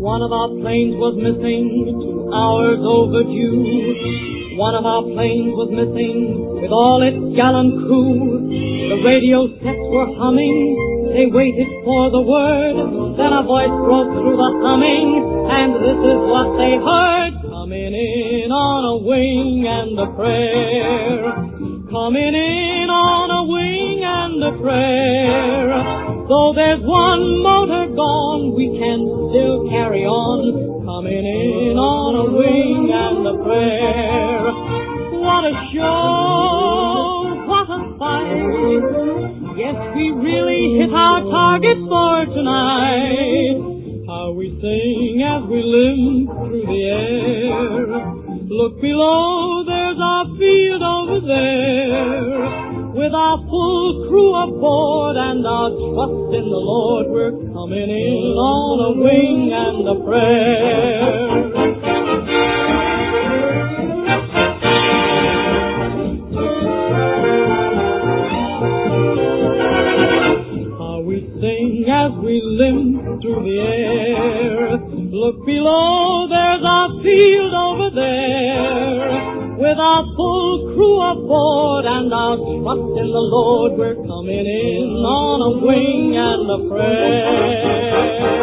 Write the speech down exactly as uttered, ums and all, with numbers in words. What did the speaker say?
One of our planes was missing, two hours overdue. One of our planes was missing with all its gallant crew. The radio sets were humming, they waited for the word. Then a voice broke through the humming, and this is what they heard. Coming in on a wing and a prayer. Coming in on a wing and a prayer. Though there's one motor gone, we can still carry on. Coming in on a wing and a prayer. What a show, what a fight. Yes, we really hit our target for tonight. How we sing as we limp through the air. Look below, there's our field over there. With our full crew aboard and our trust in the Lord, we're coming in on a wing and a prayer. How we sing as we limp through the air. Look below, there's our field over there. With our full crew aboard and our trust in the Lord, we're coming in on a wing and a prayer.